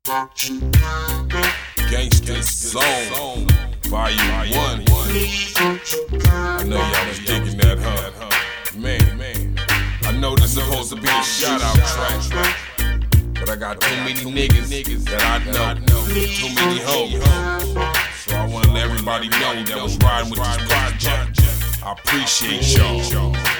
Gangsta Zone, Volume 1. I know y'all was digging that, huh? Man, I know this supposed to be a shout-out track, but I got too many niggas that I know, too many hoes. So I wanna let everybody know that was riding with this project. I appreciate y'all.